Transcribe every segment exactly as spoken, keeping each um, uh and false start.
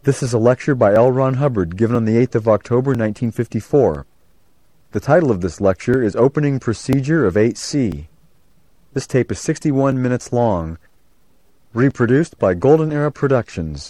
This is a lecture by L. Ron Hubbard given on the eighth of October, nineteen fifty-four. The title of this lecture is Opening Procedure of eight C. This tape is sixty-one minutes long, reproduced by Golden Era Productions.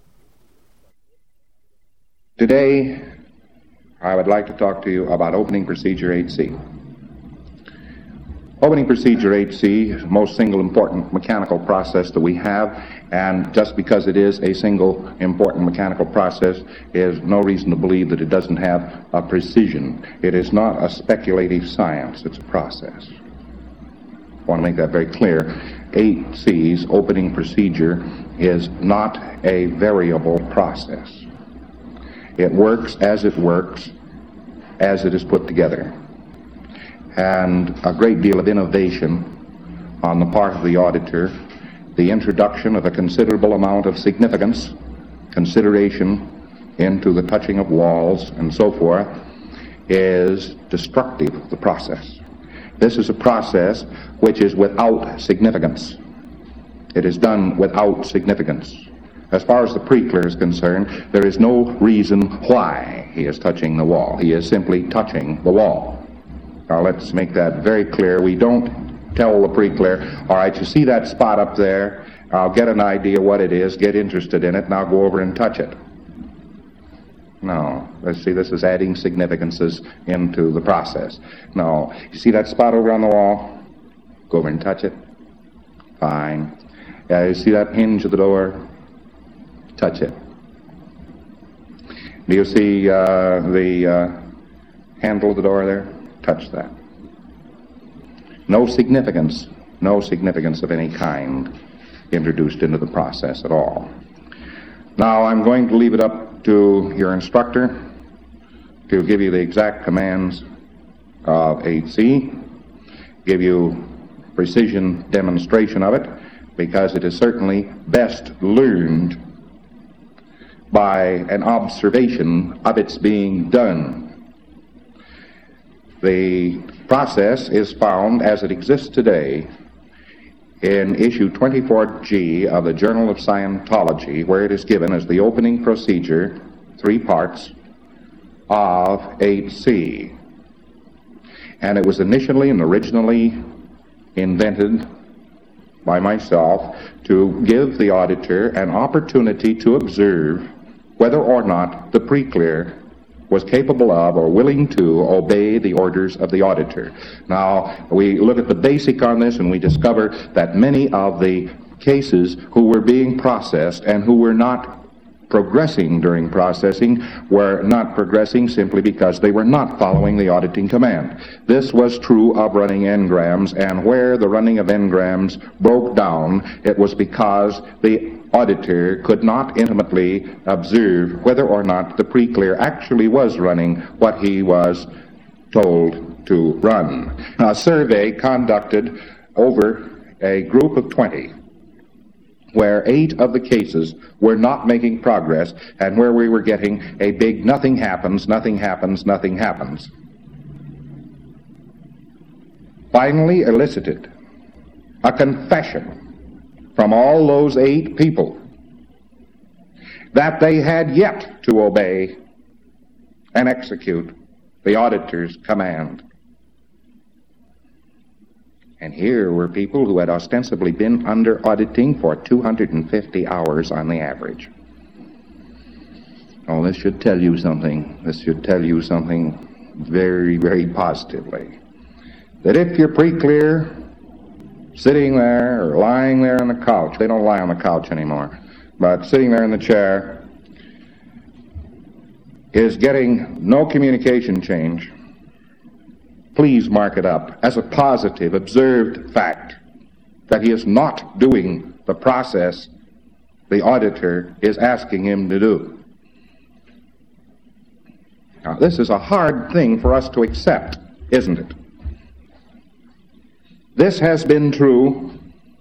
Today, I would like to talk to you about Opening Procedure eight C. Opening Procedure eight C is the most single important mechanical process that we have, and just because it is a single important mechanical process is no reason to believe that it doesn't have a precision. It is not a speculative science, it's a process. I want to make that very clear. eight C's opening procedure is not a variable process. It works as it works, as it is put together. And a great deal of innovation on the part of the auditor, the introduction of a considerable amount of significance, consideration into the touching of walls and so forth, is destructive of the process. This is a process which is without significance. It is done without significance. As far as the pre-clear is concerned, there is no reason why he is touching the wall. He is simply touching the wall. Now let's make that very clear. We don't tell the pre-clear, all right, you see that spot up there, I'll get an idea what it is, get interested in it, and I'll go over and touch it. No, let's see, this is adding significances into the process. No, you see that spot over on the wall? Go over and touch it. Fine. Yeah, you see that hinge of the door? Touch it. Do you see uh, the uh, handle of the door there? Touch that. No significance, no significance of any kind introduced into the process at all. Now I'm going to leave it up to your instructor to give you the exact commands of eight C, give you precision demonstration of it, because it is certainly best learned by an observation of its being done. The process is found as it exists today in issue twenty-four G of the Journal of Scientology, where it is given as the opening procedure, three parts, of eight C. And it was initially and originally invented by myself to give the auditor an opportunity to observe whether or not the pre-clear was capable of or willing to obey the orders of the auditor. Now, we look at the basic on this and we discover that many of the cases who were being processed and who were not progressing during processing were not progressing simply because they were not following the auditing command. This was true of running engrams, and where the running of engrams broke down, it was because the auditor could not intimately observe whether or not the pre-clear actually was running what he was told to run. A survey conducted over a group of twenty, where eight of the cases were not making progress, and where we were getting a big nothing happens, nothing happens, nothing happens, finally elicited a confession from all those eight people that they had yet to obey and execute the auditor's command. And here were people who had ostensibly been under auditing for two hundred fifty hours on the average. Oh, this should tell you something. This should tell you something very, very positively. That if you're pre-clear, sitting there or lying there on the couch, they don't lie on the couch anymore, but sitting there in the chair, is getting no communication change, please mark it up as a positive, observed fact that he is not doing the process the auditor is asking him to do. Now, this is a hard thing for us to accept, isn't it? This has been true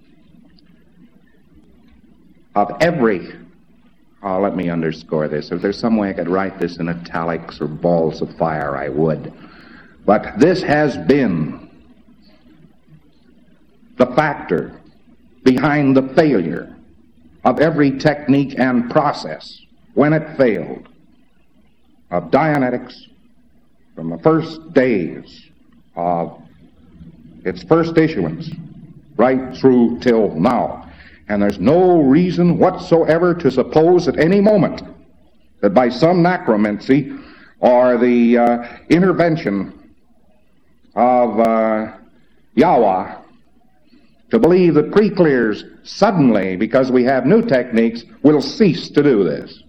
of every, oh, let me underscore this. If there's some way I could write this in italics or balls of fire, I would. But this has been the factor behind the failure of every technique and process when it failed, of Dianetics, from the first days of its first issuance, right through till now. And there's no reason whatsoever to suppose at any moment that by some necromancy or the uh, intervention of uh, Yahweh to believe that pre-clears suddenly, because we have new techniques, will cease to do this.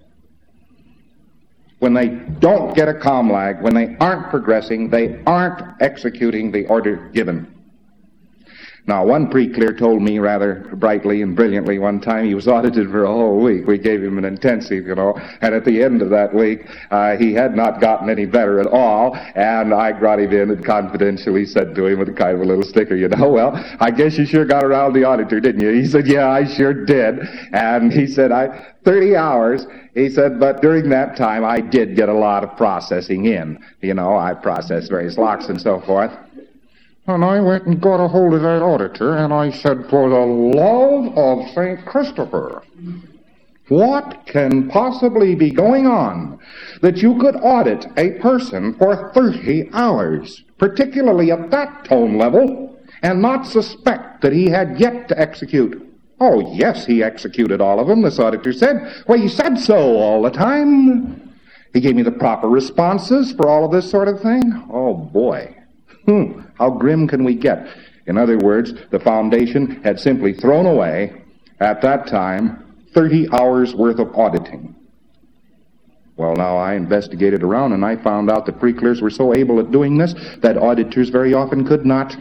When they don't get a comm lag, when they aren't progressing, they aren't executing the order given. Now, one pre-clear told me rather brightly and brilliantly one time he was audited for a whole week. We gave him an intensive, you know, and at the end of that week, uh, he had not gotten any better at all, and I brought him in and confidentially said to him with kind of a little sticker, you know, well, I guess you sure got around the auditor, didn't you? He said, yeah, I sure did. And he said, I, thirty hours, he said, but during that time, I did get a lot of processing in. You know, I processed various locks and so forth. And I went and got a hold of that auditor, and I said, for the love of Saint Christopher, what can possibly be going on that you could audit a person for thirty hours, particularly at that tone level, and not suspect that he had yet to execute? Oh, yes, he executed all of them, this auditor said. Well, he said so all the time. He gave me the proper responses for all of this sort of thing. Oh, boy. Hmm, how grim can we get? In other words, the Foundation had simply thrown away, at that time, thirty hours worth of auditing. Well, now, I investigated around, and I found out that pre-clears were so able at doing this that auditors very often could not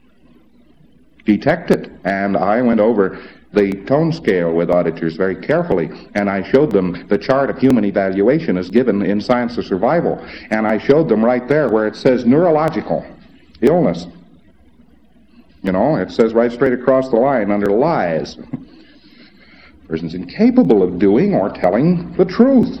detect it. And I went over the tone scale with auditors very carefully, and I showed them the chart of human evaluation as given in Science of Survival, and I showed them right there where it says neurological illness. You know, it says right straight across the line under lies. Person's incapable of doing or telling the truth.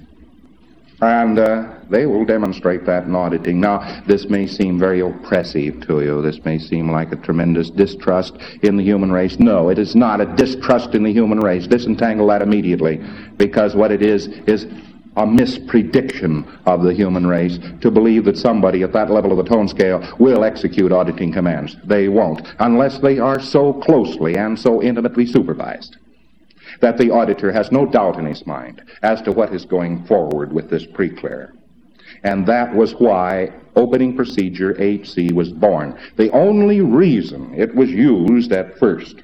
And uh, they will demonstrate that in auditing. Now, this may seem very oppressive to you. This may seem like a tremendous distrust in the human race. No, it is not a distrust in the human race. Disentangle that immediately, because what it is is a misprediction of the human race to believe that somebody at that level of the tone scale will execute auditing commands. They won't, unless they are so closely and so intimately supervised that the auditor has no doubt in his mind as to what is going forward with this pre-clear. And that was why opening procedure H C was born. The only reason it was used at first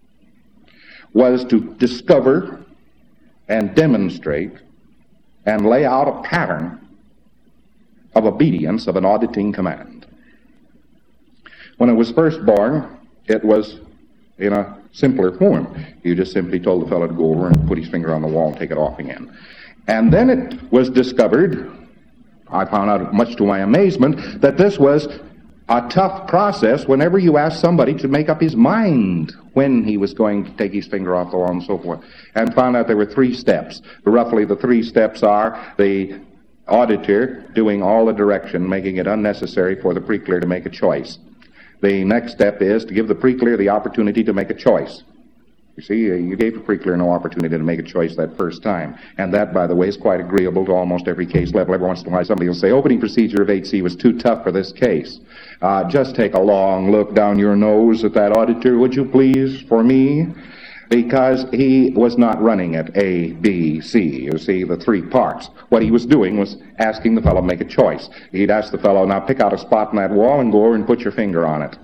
was to discover and demonstrate and lay out a pattern of obedience of an auditing command. When it was first born, it was in a simpler form. You just simply told the fellow to go over and put his finger on the wall and take it off again. And then it was discovered, I found out much to my amazement, that this was a tough process whenever you asked somebody to make up his mind when he was going to take his finger off the wall and so forth. And found out there were three steps. Roughly the three steps are the auditor doing all the direction, making it unnecessary for the pre-clear to make a choice. The next step is to give the pre-clear the opportunity to make a choice. You see, you gave the pre-clear no opportunity to make a choice that first time. And that, by the way, is quite agreeable to almost every case level. Every once in a while somebody will say, opening procedure of H C was too tough for this case. Uh, just take a long look down your nose at that auditor, would you please, for me? Because he was not running at A, B, C, you see, the three parts. What he was doing was asking the fellow to make a choice. He'd ask the fellow, now pick out a spot on that wall and go over and put your finger on it.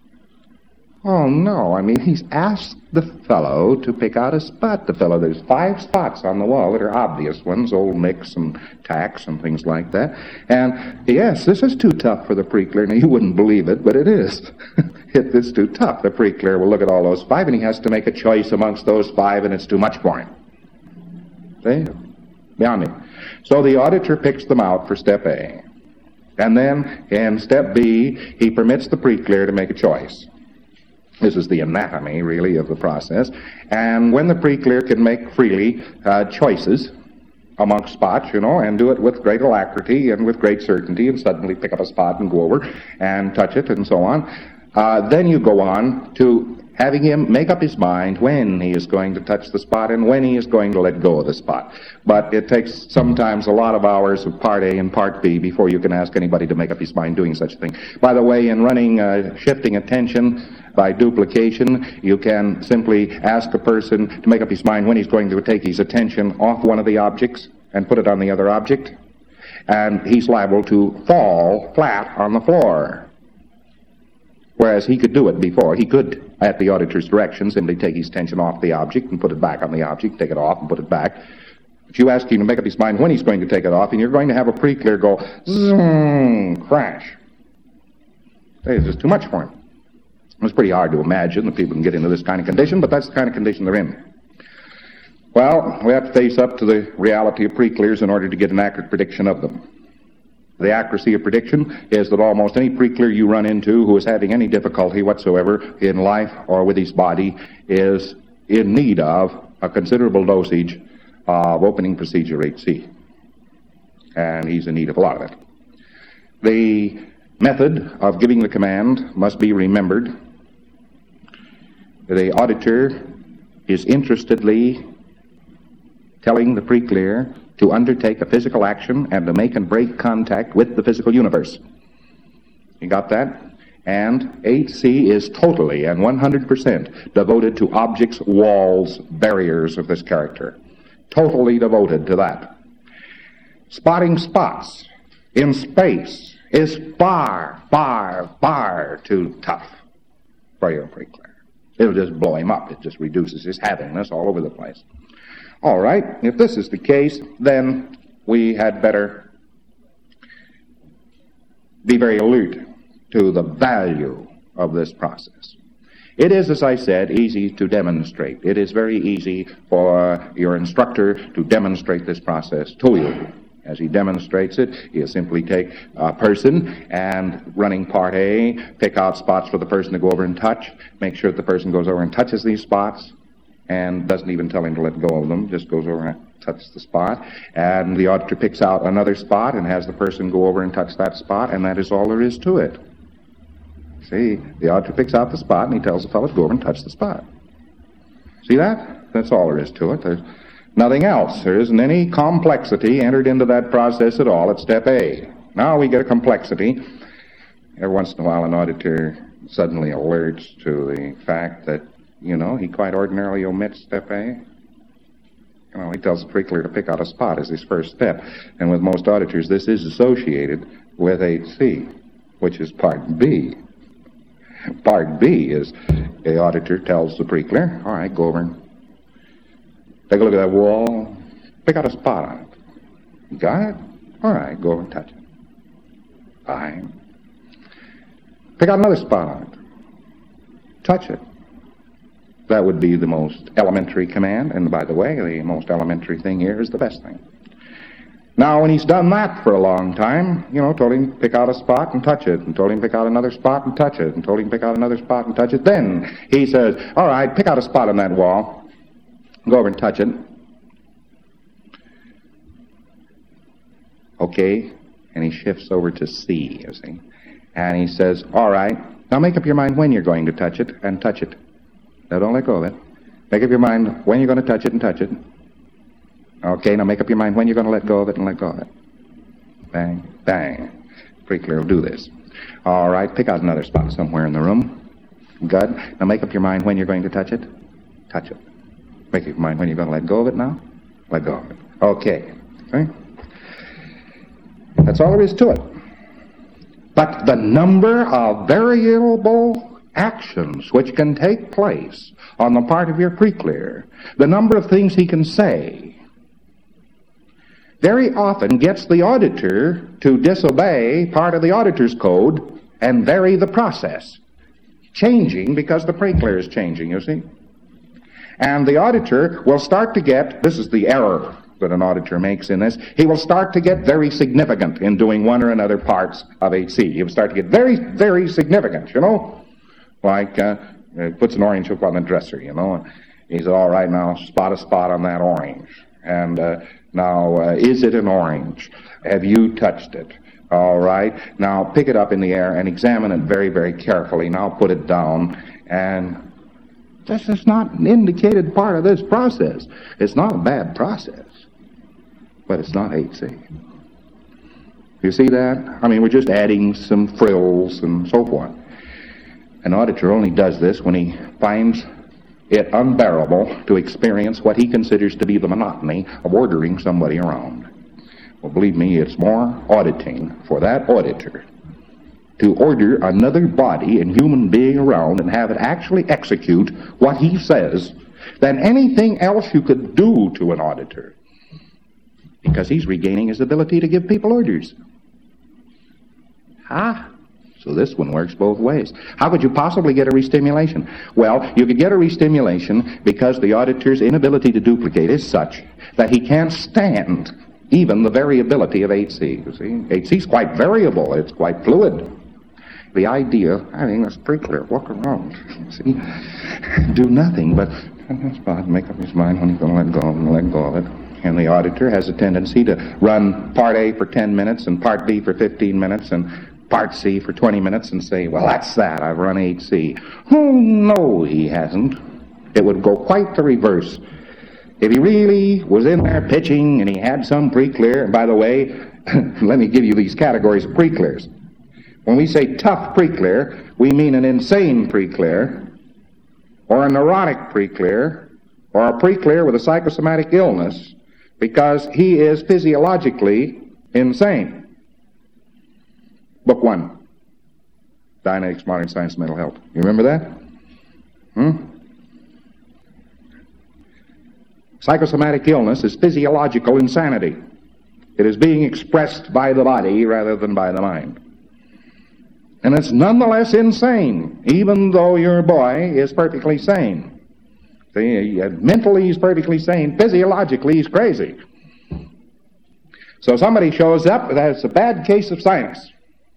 Oh, no, I mean, he's asked the fellow to pick out a spot. The fellow, there's five spots on the wall that are obvious ones, old nicks and tacks and things like that. And, yes, this is too tough for the pre-clear. Now, you wouldn't believe it, but it is. It is too tough. The pre-clear will look at all those five, and he has to make a choice amongst those five, and it's too much for him. See? Beyond me. So the auditor picks them out for step A. And then, in step B, he permits the pre-clear to make a choice. This is the anatomy, really, of the process. And when the pre-clear can make freely uh, choices amongst spots, you know, and do it with great alacrity and with great certainty, and suddenly pick up a spot and go over and touch it and so on, uh, then you go on to having him make up his mind when he is going to touch the spot and when he is going to let go of the spot. But it takes sometimes a lot of hours of Part A and Part B before you can ask anybody to make up his mind doing such a thing. By the way, in running uh, shifting attention by duplication, you can simply ask a person to make up his mind when he's going to take his attention off one of the objects and put it on the other object, and he's liable to fall flat on the floor. Whereas he could do it before. He could, at the auditor's direction, simply take his attention off the object and put it back on the object, take it off and put it back. But you ask him to make up his mind when he's going to take it off, and you're going to have a pre-clear go, zoom, crash. It's just too much for him. It's pretty hard to imagine that people can get into this kind of condition, but that's the kind of condition they're in. Well, we have to face up to the reality of pre-clears in order to get an accurate prediction of them. The accuracy of prediction is that almost any pre-clear you run into who is having any difficulty whatsoever in life or with his body is in need of a considerable dosage of opening procedure eight C. And he's in need of a lot of it. The method of giving the command must be remembered. The auditor is interestedly telling the pre-clear to undertake a physical action and to make and break contact with the physical universe. You got that? And eight C is totally and one hundred percent devoted to objects, walls, barriers of this character. Totally devoted to that. Spotting spots in space is far, far, far too tough for your pre-clear. It'll just blow him up. It just reduces his havingness all over the place. All right, if this is the case, then we had better be very alert to the value of this process. It is, as I said, easy to demonstrate. It is very easy for your instructor to demonstrate this process to you. As he demonstrates it, he'll simply take a person and, running Part A, pick out spots for the person to go over and touch, make sure that the person goes over and touches these spots, and doesn't even tell him to let go of them, just goes over and touches the spot. And the auditor picks out another spot and has the person go over and touch that spot, and that is all there is to it. See, the auditor picks out the spot and he tells the fellow to go over and touch the spot. See that? That's all there is to it. There's nothing else. There isn't any complexity entered into that process at all at step A. Now we get a complexity. Every once in a while an auditor suddenly alerts to the fact that, you know, he quite ordinarily omits step A. You know, he tells the pre-clear to pick out a spot as his first step. And with most auditors, this is associated with eight C, which is Part B. Part B is the auditor tells the pre-clear, all right, go over and take a look at that wall, pick out a spot on it. You got it? All right, go over and touch it. Fine. Pick out another spot on it. Touch it. That would be the most elementary command, and by the way, the most elementary thing here is the best thing. Now, when he's done that for a long time, you know, told him to pick out a spot and touch it, and told him to pick out another spot and touch it, and told him to pick out another spot and touch it, then he says, all right, pick out a spot on that wall, go over and touch it. Okay, and he shifts over to C, you see, and he says, all right, now make up your mind when you're going to touch it, and touch it. Now, don't let go of it. Make up your mind when you're going to touch it and touch it. Okay, now make up your mind when you're going to let go of it and let go of it. Bang, bang. Pre-clear will do this. All right, pick out another spot somewhere in the room. Good. Now make up your mind when you're going to touch it. Touch it. Make up your mind when you're going to let go of it now. Let go of it. Okay. Okay? That's all there is to it. But the number of variable actions which can take place on the part of your pre-clear, the number of things he can say, very often gets the auditor to disobey part of the auditor's code and vary the process, changing because the pre-clear is changing, you see. And the auditor will start to get, this is the error that an auditor makes in this, he will start to get very significant in doing one or another parts of eight C. He will start to get very, very significant, you know. Like, uh, puts an orange hook on the dresser, you know. He said, all right, now spot a spot on that orange. And uh, now, uh, is it an orange? Have you touched it? All right. Now, pick it up in the air and examine it very, very carefully. Now, put it down and This is not an indicated part of this process. It's not a bad process, but it's not eight C. You see that? I mean, we're just adding some frills and so forth. An auditor only does this when he finds it unbearable to experience what he considers to be the monotony of ordering somebody around. Well, believe me, it's more auditing for that auditor to order another body and human being around and have it actually execute what he says than anything else you could do to an auditor, because he's regaining his ability to give people orders. Ah, so this one works both ways. How could you possibly get a restimulation? Well, you could get a restimulation because the auditor's inability to duplicate is such that he can't stand even the variability of eight C. You see, eight C is quite variable. It's quite fluid. The idea, I think that's pretty clear. Walk around, see, do nothing but make up his mind when he's going to let go and let go of it. And the auditor has a tendency to run Part A for ten minutes and Part B for fifteen minutes and Part C for twenty minutes and say, well, that's that. I've run eight C. Oh, no, he hasn't. It would go quite the reverse. If he really was in there pitching and he had some pre-clear, and by the way, let me give you these categories of pre-clears. When we say tough pre-clear, we mean an insane pre-clear, or a neurotic pre-clear, or a pre-clear with a psychosomatic illness, because he is physiologically insane. Book one, Dianetics, Modern Science, and Mental Health. You remember that? Hmm? Psychosomatic illness is physiological insanity. It is being expressed by the body rather than by the mind. And it's nonetheless insane, even though your boy is perfectly sane. See, mentally he's perfectly sane, physiologically he's crazy. So somebody shows up that has a bad case of sinus.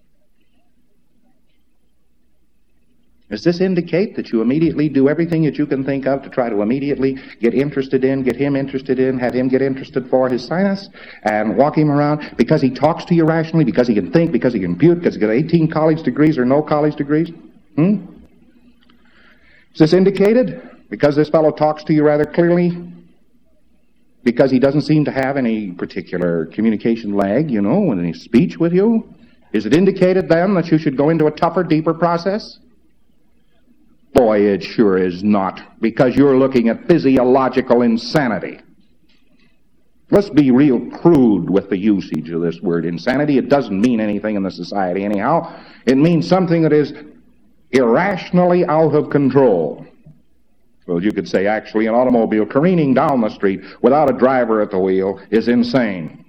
Does this indicate that you immediately do everything that you can think of to try to immediately get interested in, get him interested in, have him get interested for his sinus, and walk him around because he talks to you rationally, because he can think, because he can compute, because he's got eighteen college degrees or no college degrees? Hmm? Is this indicated because this fellow talks to you rather clearly? Because he doesn't seem to have any particular communication lag, you know, in his speech with you? Is it indicated then that you should go into a tougher, deeper process? Boy, it sure is not, because you're looking at physiological insanity. Let's be real crude with the usage of this word insanity. It doesn't mean anything in the society anyhow. It means something that is irrationally out of control. Well, you could say actually an automobile careening down the street without a driver at the wheel is insane.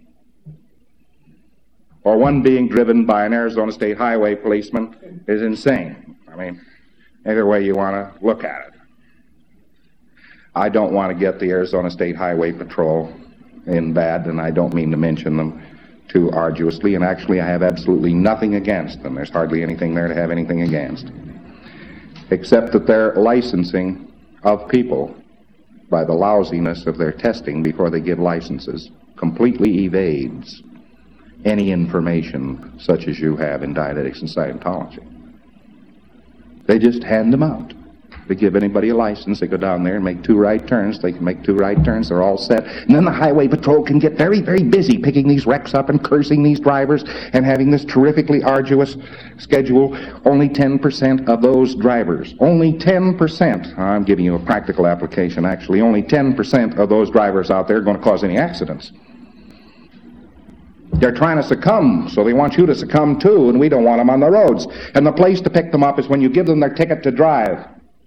Or one being driven by an Arizona State Highway policeman is insane. I mean, either way you want to look at it. I don't want to get the Arizona State Highway Patrol in bad, and I don't mean to mention them too arduously, and actually I have absolutely nothing against them. There's hardly anything there to have anything against, except that their licensing of people by the lousiness of their testing before they give licenses completely evades any information such as you have in Dianetics and Scientology. They just hand them out. They give anybody a license. They go down there and make two right turns. They can make two right turns. They're all set. And then the highway patrol can get very, very busy picking these wrecks up and cursing these drivers and having this terrifically arduous schedule. Only ten percent of those drivers, only ten percent, I'm giving you a practical application actually, only ten percent of those drivers out there are going to cause any accidents. They're trying to succumb, so they want you to succumb too, and we don't want them on the roads. And the place to pick them up is when you give them their ticket to drive.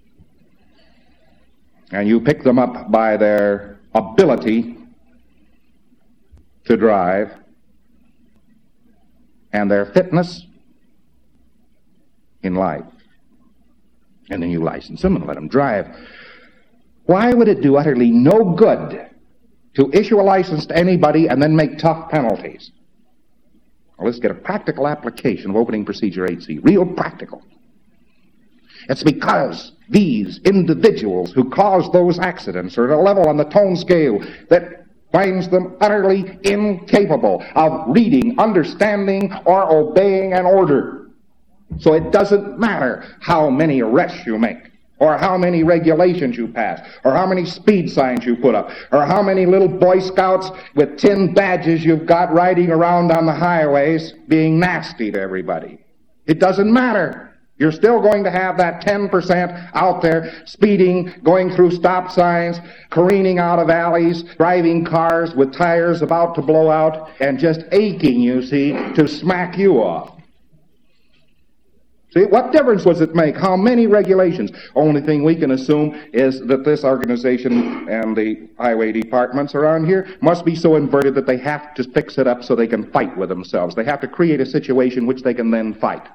And you pick them up by their ability to drive and their fitness in life. And then you license them and let them drive. Why would it do utterly no good to issue a license to anybody and then make tough penalties? Well, let's get a practical application of opening procedure eight C. Real practical. It's because these individuals who cause those accidents are at a level on the tone scale that finds them utterly incapable of reading, understanding, or obeying an order. So it doesn't matter how many arrests you make. or how many regulations you pass, or how many speed signs you put up, or how many little Boy Scouts with tin badges you've got riding around on the highways being nasty to everybody. It doesn't matter. You're still going to have that ten percent out there speeding, going through stop signs, careening out of alleys, driving cars with tires about to blow out, and just aching, you see, to smack you off. See, what difference does it make? How many regulations? Only thing we can assume is that this organization and the highway departments around here must be so inverted that they have to fix it up so they can fight with themselves. They have to create a situation which they can then fight.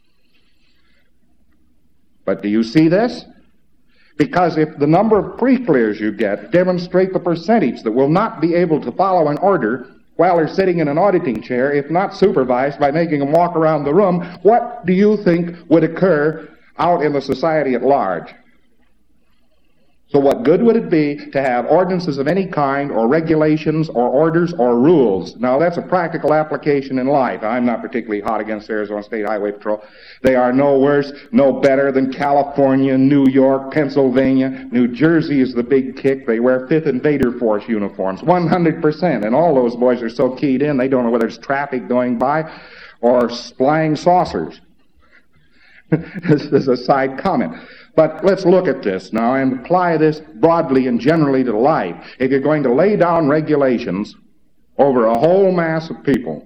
But do you see this? Because if the number of pre-clears you get demonstrate the percentage that will not be able to follow an order while they're sitting in an auditing chair, if not supervised by making them walk around the room, what do you think would occur out in the society at large? So what good would it be to have ordinances of any kind, or regulations, or orders, or rules? Now, that's a practical application in life. I'm not particularly hot against Arizona State Highway Patrol. They are no worse, no better than California, New York, Pennsylvania. New Jersey is the big kick. They wear fifth Invader Force uniforms, one hundred percent. And all those boys are so keyed in, they don't know whether it's traffic going by or flying saucers. This is a side comment. But let's look at this now and apply this broadly and generally to life. If you're going to lay down regulations over a whole mass of people,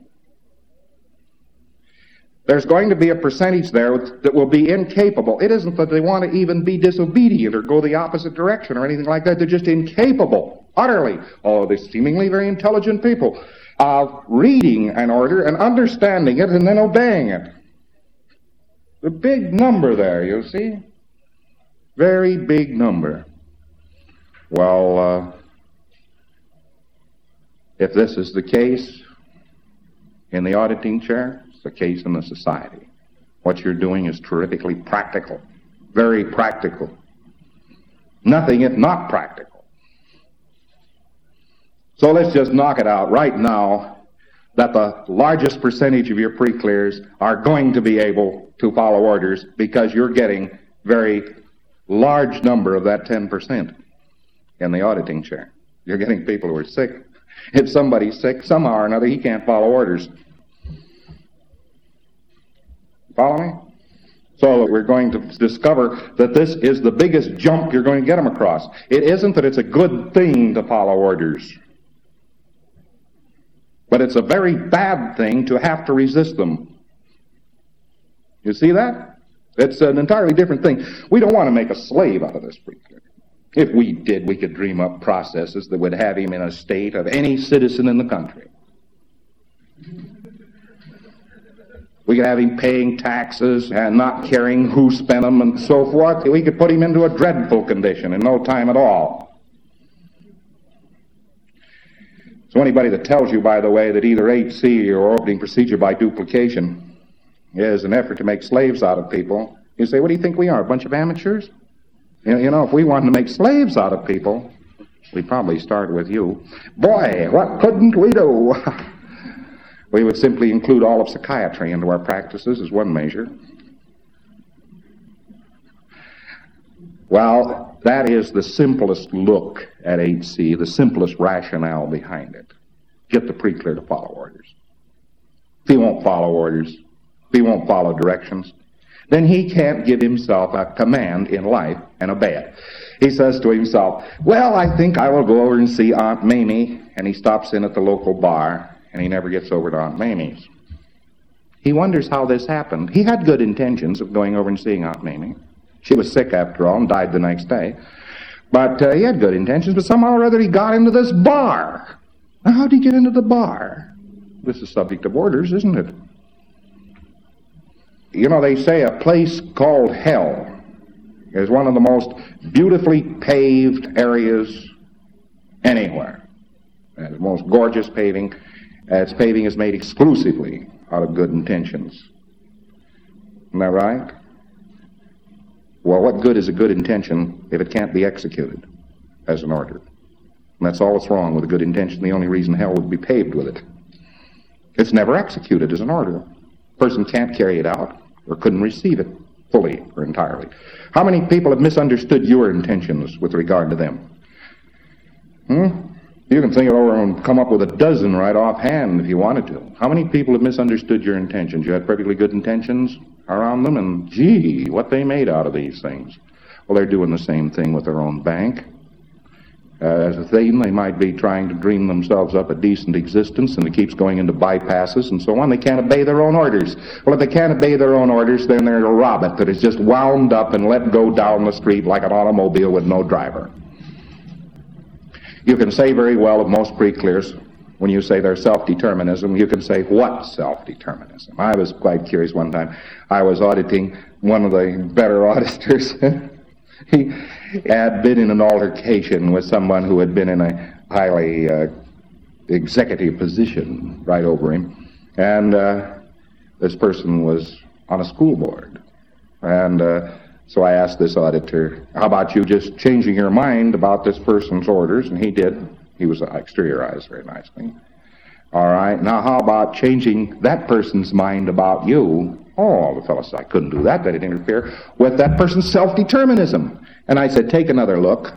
there's going to be a percentage there that will be incapable. It isn't that they want to even be disobedient or go the opposite direction or anything like that. They're just incapable, utterly, although they're seemingly very intelligent people, of reading an order and understanding it and then obeying it. The big number there, you see. Very big number. Well, uh, if this is the case in the auditing chair, it's the case in the society. What you're doing is terrifically practical, very practical. Nothing if not practical. So let's just knock it out right now that the largest percentage of your pre-clears are going to be able to follow orders because you're getting very large number of that ten percent in the auditing chair. You're getting people who are sick. If somebody's sick, somehow or another, he can't follow orders. Follow me? So we're going to discover that this is the biggest jump you're going to get them across. It isn't that it's a good thing to follow orders, but it's a very bad thing to have to resist them. You see that? It's an entirely different thing. We don't want to make a slave out of this pre-clear. If we did, we could dream up processes that would have him in a state of any citizen in the country. We could have him paying taxes and not caring who spent them and so forth. We could put him into a dreadful condition in no time at all. So anybody that tells you, by the way, that either eight C or opening procedure by duplication is an effort to make slaves out of people, you say, what do you think we are, a bunch of amateurs? You know, you know, if we wanted to make slaves out of people, we'd probably start with you. Boy, what couldn't we do? We would simply include all of psychiatry into our practices as one measure. Well, that is the simplest look at eight C, the simplest rationale behind it. Get the pre-clear to follow orders. If he won't follow orders, if he won't follow directions, then he can't give himself a command in life and obey it. He says to himself, well, I think I will go over and see Aunt Mamie, and he stops in at the local bar, and he never gets over to Aunt Mamie's. He wonders how this happened. He had good intentions of going over and seeing Aunt Mamie. She was sick, after all, and died the next day. But uh, he had good intentions, but somehow or other he got into this bar. Now, how did he get into the bar? This is subject of orders, isn't it? You know, they say a place called hell is one of the most beautifully paved areas anywhere. Uh, the most gorgeous paving. Uh, its paving is made exclusively out of good intentions. Isn't that right? Well, what good is a good intention if it can't be executed as an order? And that's all that's wrong with a good intention. The only reason hell would be paved with it. It's never executed as an order. A person can't carry it out or couldn't receive it. fully or entirely. How many people have misunderstood your intentions with regard to them? Hmm? You can think it over and come up with a dozen right offhand if you wanted to. How many people have misunderstood your intentions? You had perfectly good intentions around them, and gee, what they made out of these things. Well, they're doing the same thing with their own bank. Uh, as a thing, they might be trying to dream themselves up a decent existence, and it keeps going into bypasses and so on. They can't obey their own orders. Well, if they can't obey their own orders, then they're a robot that is just wound up and let go down the street like an automobile with no driver. You can say very well of most pre-clears, when you say they're self-determinism, you can say, what self-determinism? I was quite curious one time. I was auditing one of the better auditors. He had been in an altercation with someone who had been in a highly uh, executive position right over him. And uh, this person was on a school board. And uh, so I asked this auditor, how about you just changing your mind about this person's orders? And he did. He was exteriorized very nicely. All right, now how about changing that person's mind about you? Oh, the fellow said, I couldn't do that. That would interfere with that person's self-determinism. And I said, take another look.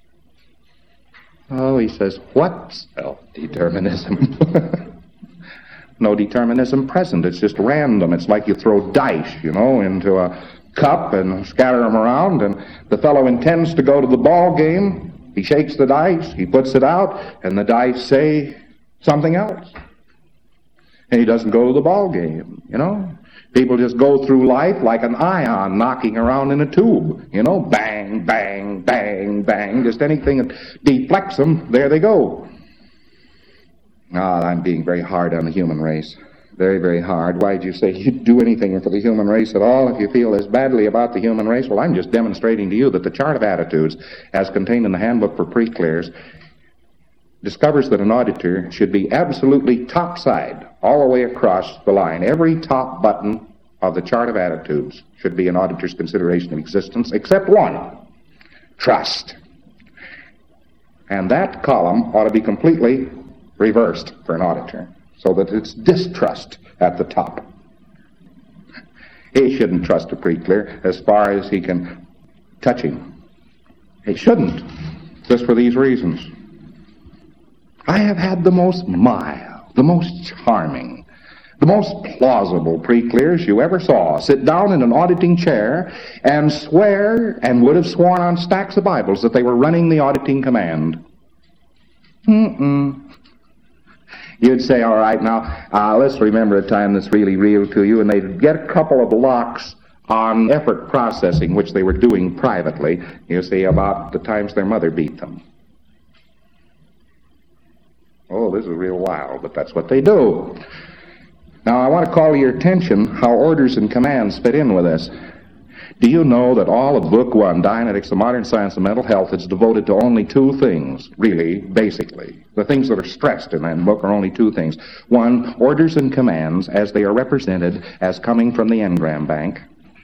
Oh, he says, what self-determinism? No determinism present. It's just random. It's like you throw dice, you know, into a cup and scatter them around, and the fellow intends to go to the ball game. He shakes the dice, he puts it out, and the dice say something else. And he doesn't go to the ball game, you know. People just go through life like an ion knocking around in a tube, you know, bang, bang, bang, bang, just anything that deflects them, there they go. Ah, I'm being very hard on the human race. Very, very hard. Why did you say you'd do anything for the human race at all if you feel as badly about the human race? Well, I'm just demonstrating to you that the chart of attitudes, as contained in the Handbook for Pre-Clears, discovers that an auditor should be absolutely topside, all the way across the line. Every top button of the chart of attitudes should be an auditor's consideration of existence, except one, trust. And that column ought to be completely reversed for an auditor, so that it's distrust at the top. He shouldn't trust a pre-clear as far as he can touch him. He shouldn't, just for these reasons. I have had the most mild, the most charming, the most plausible pre-clears you ever saw sit down in an auditing chair and swear, and would have sworn on stacks of Bibles, that they were running the auditing command. Mm-mm. You'd say, all right, now, uh, let's remember a time that's really real to you, and they'd get a couple of locks on effort processing, which they were doing privately, you see, about the times their mother beat them. Oh, this is real wild, but that's what they do. Now, I want to call to your attention how orders and commands fit in with this. Do you know that all of Book One, Dianetics, the Modern Science of Mental Health, is devoted to only two things, really, basically. The things that are stressed in that book are only two things. One, orders and commands as they are represented as coming from the Engram Bank,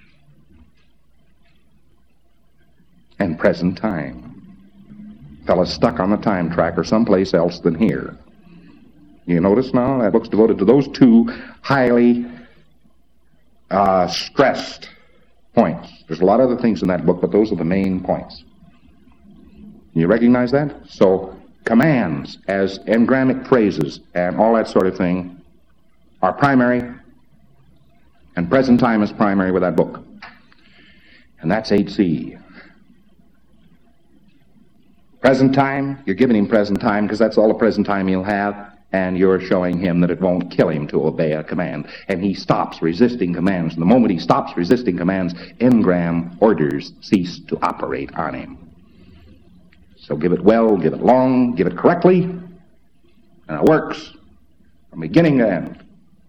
and present time. Fella's stuck on the time tracker someplace else than here. You notice now that book's devoted to those two highly uh, stressed points. There's a lot of other things in that book, but those are the main points. You recognize that? So commands as engramic phrases and all that sort of thing are primary, and present time is primary with that book. And that's eight C. Present time, you're giving him present time because that's all the present time he'll have, and you're showing him that it won't kill him to obey a command. And he stops resisting commands. And the moment he stops resisting commands, engram orders cease to operate on him. So give it well, give it long, give it correctly, and it works from beginning to end.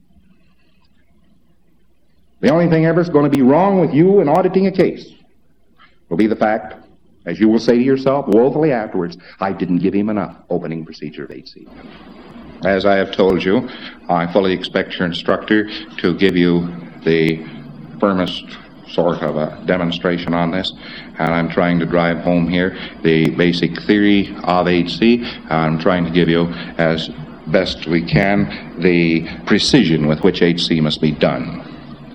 The only thing ever is going to be wrong with you in auditing a case will be the fact, as you will say to yourself woefully afterwards, I didn't give him enough opening procedure of eight C. As I have told you, I fully expect your instructor to give you the firmest sort of a demonstration on this, and I'm trying to drive home here the basic theory of eight C. I'm trying to give you, as best we can, the precision with which eight C must be done.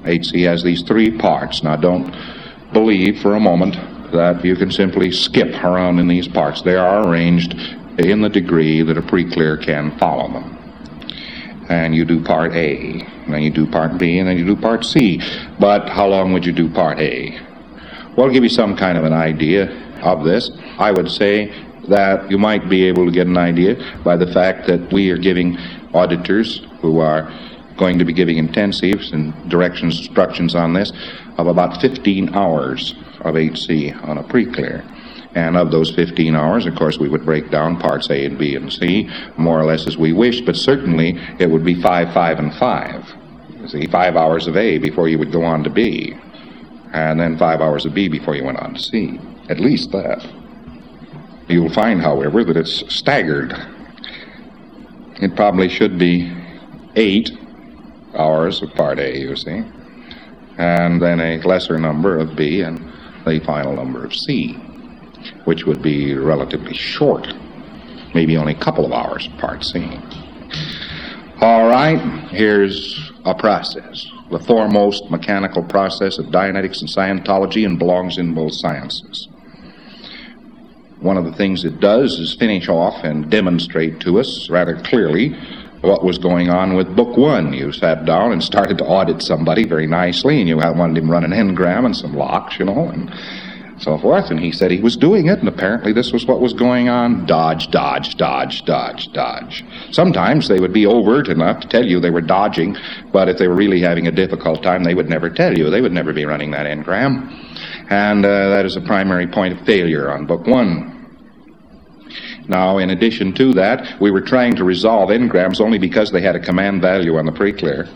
eight C has these three parts. Now, don't believe for a moment that you can simply skip around in these parts. They are arranged in the degree that a pre-clear can follow them. And you do part A, and then you do part B, and then you do part C. But how long would you do part A? Well, I'll give you some kind of an idea of this. I would say that you might be able to get an idea by the fact that we are giving auditors who are going to be giving intensives and directions, instructions on this, of about fifteen hours of eight C on a pre-clear. And of those fifteen hours, of course, we would break down parts A and B and C more or less as we wished, but certainly it would be five, five, and five. You see, five hours of A before you would go on to B, and then five hours of B before you went on to C. At least that. You'll find, however, that it's staggered. It probably should be eight hours of part A, you see, and then a lesser number of B and the final number of C, which would be relatively short, maybe only a couple of hours of part C. All right, here's a process, the foremost mechanical process of Dianetics and Scientology, and belongs in both sciences. One of the things it does is finish off and demonstrate to us rather clearly what was going on with Book One. You sat down and started to audit somebody very nicely, and you wanted him run an engram and some locks, you know, and so forth, and he said he was doing it, and apparently this was what was going on. Dodge, dodge, dodge, dodge, dodge. Sometimes they would be overt enough to tell you they were dodging, but if they were really having a difficult time, they would never tell you. They would never be running that engram. And uh, that is a primary point of failure on Book One. Now, in addition to that, we were trying to resolve engrams only because they had a command value on the pre-clear.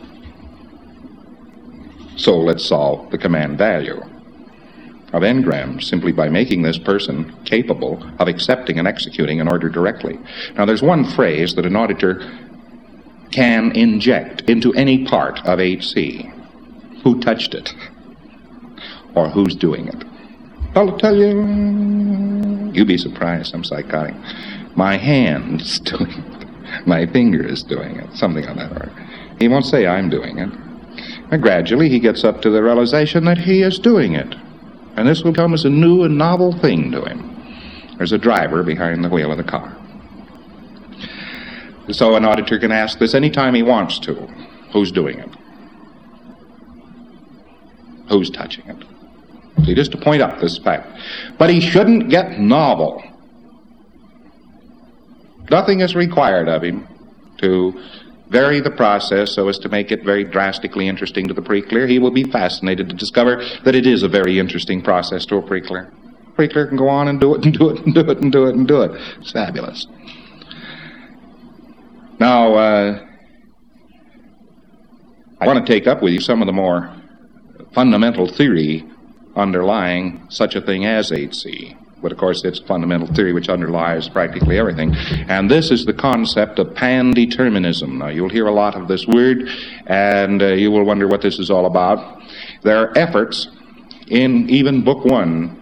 So let's solve the command value of engrams simply by making this person capable of accepting and executing an order directly. Now, there's one phrase that an auditor can inject into any part of eight C. Who touched it? Or who's doing it? I'll tell you. You'd be surprised, I'm psychotic. My hand's doing it. My finger is doing it. Something on that order. He won't say I'm doing it. And gradually he gets up to the realization that he is doing it. And this will come as a new and novel thing to him. There's a driver behind the wheel of the car. So an auditor can ask this anytime he wants to. Who's doing it? Who's touching it? See, just to point out this fact. But he shouldn't get novel. Nothing is required of him to vary the process so as to make it very drastically interesting to the pre-clear. He will be fascinated to discover that it is a very interesting process to a pre-clear. Pre-clear can go on and do it and do it and do it and do it and do it. It's fabulous. Now, uh, I want to take up with you some of the more fundamental theory underlying such a thing as eight C. But of course it's a fundamental theory which underlies practically everything. And this is the concept of pandeterminism. Now you'll hear a lot of this word, and uh, you will wonder what this is all about. There are efforts in even Book One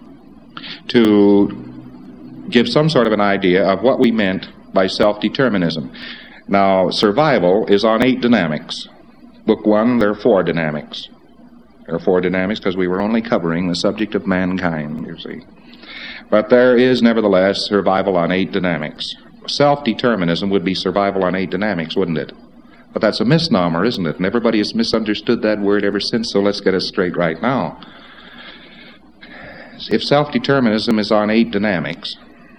to give some sort of an idea of what we meant by self-determinism. Now, survival is on eight dynamics. Book One, there are four dynamics. There are four dynamics because we were only covering the subject of mankind, you see. But there is, nevertheless, survival on eight dynamics. Self-determinism would be survival on eight dynamics, wouldn't it? But that's a misnomer, isn't it? And everybody has misunderstood that word ever since, so let's get it straight right now. If self-determinism is on eight dynamics,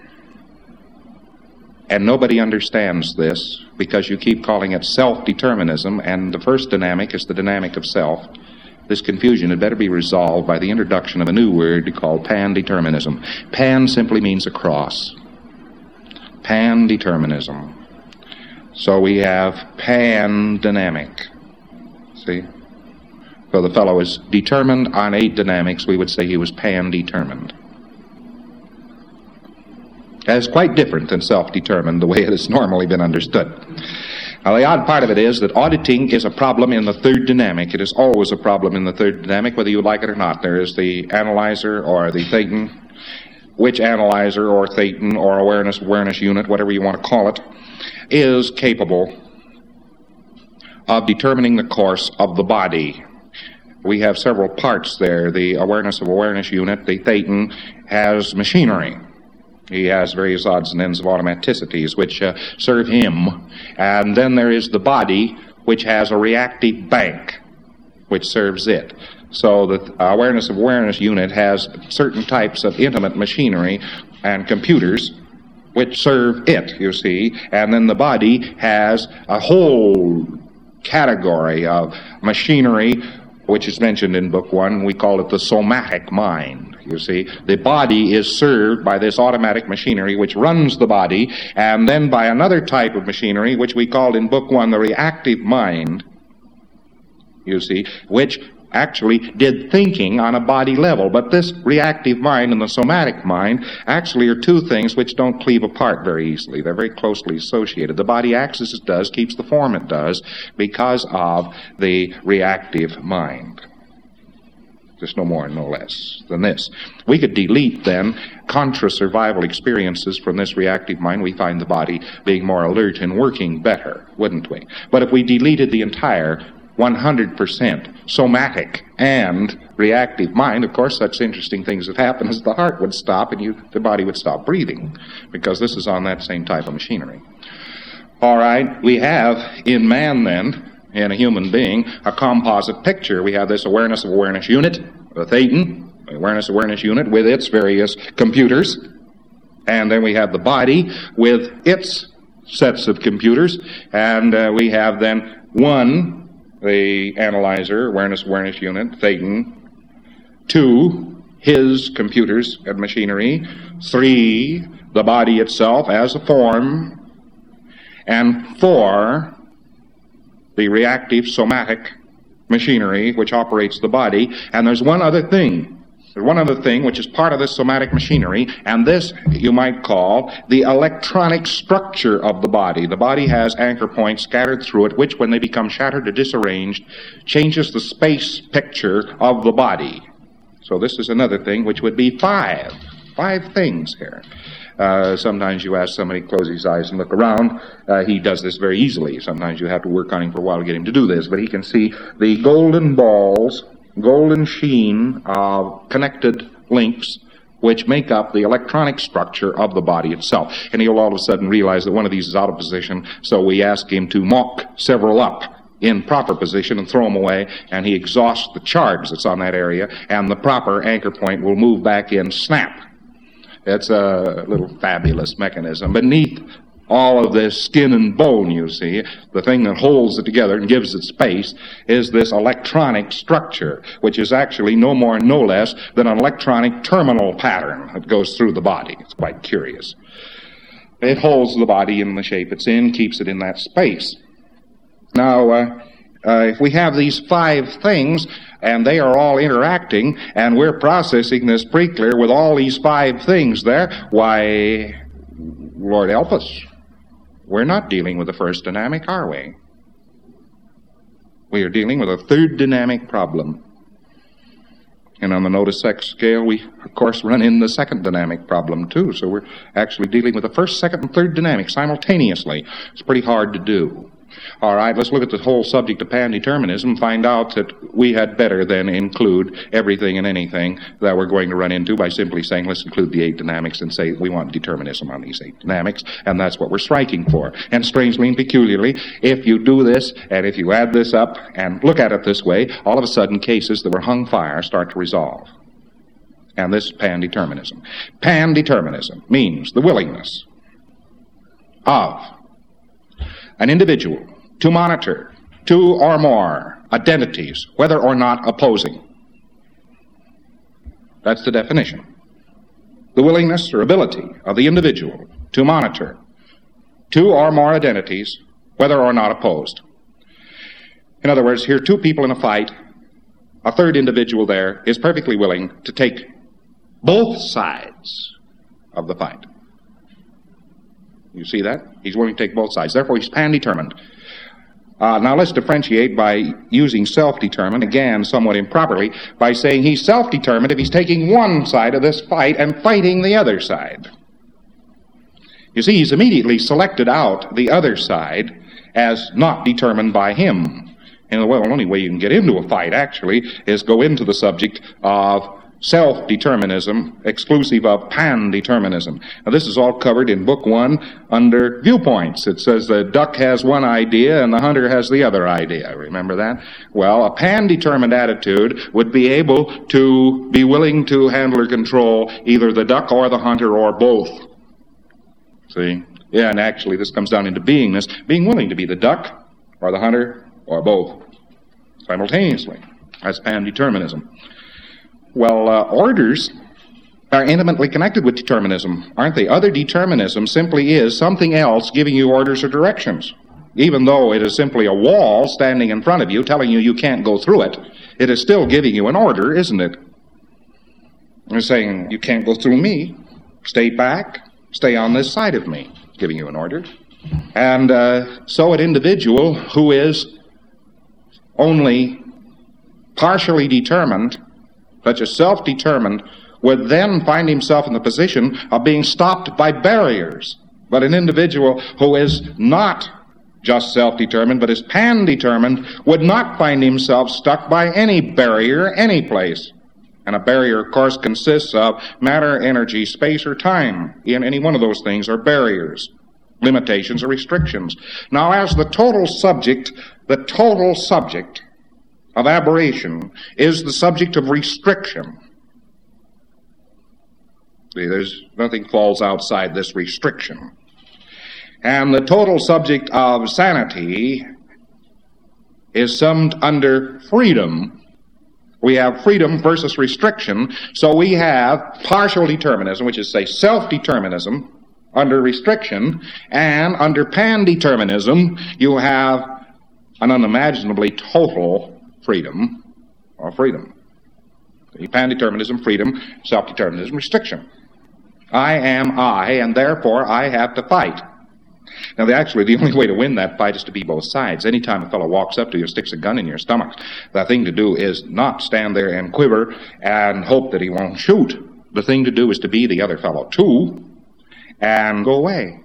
and nobody understands this because you keep calling it self-determinism, and the first dynamic is the dynamic of self, this confusion had better be resolved by the introduction of a new word called pandeterminism. Pan simply means across. Pandeterminism. So we have pan-dynamic. See? So the fellow is determined on eight dynamics. We would say he was pan-determined. That's quite different than self-determined, the way it has normally been understood. Now, the odd part of it is that auditing is a problem in the third dynamic. It is always a problem in the third dynamic, whether you like it or not. There is the analyzer or the thetan. Which analyzer or thetan or awareness awareness unit, whatever you want to call it, is capable of determining the course of the body. We have several parts there. The awareness of awareness unit, the Thetan, has machinery. He has various odds and ends of automaticities which uh, serve him. And then there is the body, which has a reactive bank, which serves it. So the awareness of awareness unit has certain types of intimate machinery and computers which serve it, you see. And then the body has a whole category of machinery which is mentioned in Book One. We call it the somatic mind, you see. The body is served by this automatic machinery which runs the body, and then by another type of machinery which we called in Book One the reactive mind, you see, which actually did thinking on a body level. But this reactive mind and the somatic mind actually are two things which don't cleave apart very easily. They're very closely associated. The body acts as it does, keeps the form it does, because of the reactive mind. Just no more and no less than this. We could delete, then, contra-survival experiences from this reactive mind. We find the body being more alert and working better, wouldn't we? But if we deleted the entire one hundred percent somatic and reactive mind, of course, such interesting things would happen as the heart would stop and you, the body would stop breathing, because this is on that same type of machinery. All right, we have in man, then, in a human being, a composite picture. We have this awareness of awareness unit, the Thetan, the awareness of awareness unit with its various computers, and then we have the body with its sets of computers, and uh, we have then one, the analyzer, awareness awareness unit, Thetan. Two, his computers and machinery. Three, the body itself as a form. And four, the reactive somatic machinery which operates the body. And there's one other thing. There's one other thing which is part of this somatic machinery, and this you might call the electronic structure of the body. The body has anchor points scattered through it, which, when they become shattered or disarranged, changes the space picture of the body. So this is another thing which would be five. Five things here. Uh, sometimes you ask somebody to close his eyes and look around. Uh, he does this very easily. Sometimes you have to work on him for a while to get him to do this, but he can see the golden balls, golden sheen of connected links which make up the electronic structure of the body itself. And he'll all of a sudden realize that one of these is out of position, so we ask him to mock several up in proper position and throw them away, and he exhausts the charge that's on that area, and the proper anchor point will move back in snap. It's a little fabulous mechanism. Beneath all of this skin and bone, you see, the thing that holds it together and gives it space, is this electronic structure, which is actually no more and no less than an electronic terminal pattern that goes through the body. It's quite curious. It holds the body in the shape it's in, keeps it in that space. Now, uh, uh, if we have these five things, and they are all interacting, and we're processing this pre-clear with all these five things there, why, Lord help us, we're not dealing with the first dynamic, are we? We are dealing with a third dynamic problem. And on the notice sex scale, we, of course, run in the second dynamic problem, too. So we're actually dealing with the first, second, and third dynamic simultaneously. It's pretty hard to do. All right, let's look at the whole subject of pan-determinism and find out that we had better then include everything and anything that we're going to run into by simply saying, let's include the eight dynamics and say we want determinism on these eight dynamics, and that's what we're striking for. And strangely and peculiarly, if you do this, and if you add this up and look at it this way, all of a sudden cases that were hung fire start to resolve. And this is pan-determinism. Pan-determinism means the willingness of an individual to monitor two or more identities, whether or not opposing. That's the definition. The willingness or ability of the individual to monitor two or more identities, whether or not opposed. In other words, here are two people in a fight. A third individual there is perfectly willing to take both sides of the fight. You see that? He's willing to take both sides. Therefore, he's pan-determined. Uh, now, let's differentiate by using self-determined, again, somewhat improperly, by saying he's self-determined if he's taking one side of this fight and fighting the other side. You see, he's immediately selected out the other side as not determined by him. And the well, only way you can get into a fight, actually, is go into the subject of self-determinism, exclusive of pan-determinism. Now, this is all covered in Book One under viewpoints. It says the duck has one idea and the hunter has the other idea. Remember that? Well, a pan-determined attitude would be able to be willing to handle or control either the duck or the hunter or both. See? Yeah, and actually this comes down into beingness, being willing to be the duck or the hunter or both simultaneously. That's pan-determinism. Well, uh, orders are intimately connected with determinism, aren't they? Other determinism simply is something else giving you orders or directions. Even though it is simply a wall standing in front of you telling you you can't go through it, it is still giving you an order, isn't it? It's saying, you can't go through me. Stay back. Stay on this side of me. It's giving you an order. And uh, so an individual who is only partially determined, such as self-determined, would then find himself in the position of being stopped by barriers. But an individual who is not just self-determined, but is pan-determined, would not find himself stuck by any barrier, any place. And a barrier, of course, consists of matter, energy, space, or time. In any one of those things are barriers, limitations, or restrictions. Now, as the total subject, the total subject of aberration is the subject of restriction. See, there's nothing falls outside this restriction. And the total subject of sanity is summed under freedom. We have freedom versus restriction, so we have partial determinism, which is, say, self-determinism under restriction, and under pan-determinism, you have an unimaginably total freedom, or freedom. Pan-determinism, freedom, self-determinism, restriction. I am I, and therefore I have to fight. Now, the, actually, the only way to win that fight is to be both sides. Anytime a fellow walks up to you and sticks a gun in your stomach, the thing to do is not stand there and quiver and hope that he won't shoot. The thing to do is to be the other fellow, too, and go away.